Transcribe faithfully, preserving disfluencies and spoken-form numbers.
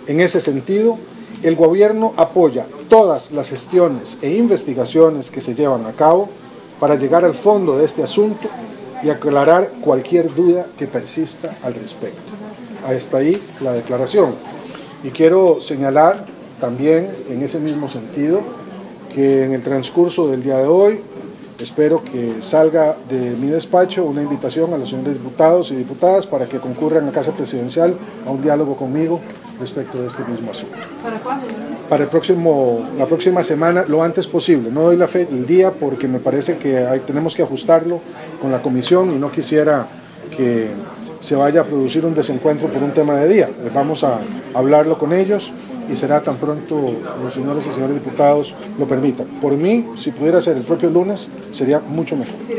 En ese sentido, el gobierno apoya todas las gestiones e investigaciones que se llevan a cabo para llegar al fondo de este asunto y aclarar cualquier duda que persista al respecto. Hasta ahí la declaración. Y quiero señalar también en ese mismo sentido que en el transcurso del día de hoy espero que salga de mi despacho una invitación a los señores diputados y diputadas para que concurran a Casa Presidencial a un diálogo conmigo respecto de este mismo asunto. ¿Para cuándo? Para el próximo, la próxima semana, lo antes posible. No doy la fe, el día porque me parece que hay, tenemos que ajustarlo con la comisión y no quisiera que se vaya a producir un desencuentro por un tema de día. Vamos a hablarlo con ellos y será tan pronto los señores y señores diputados lo permitan. Por mí, si pudiera ser el propio lunes, sería mucho mejor.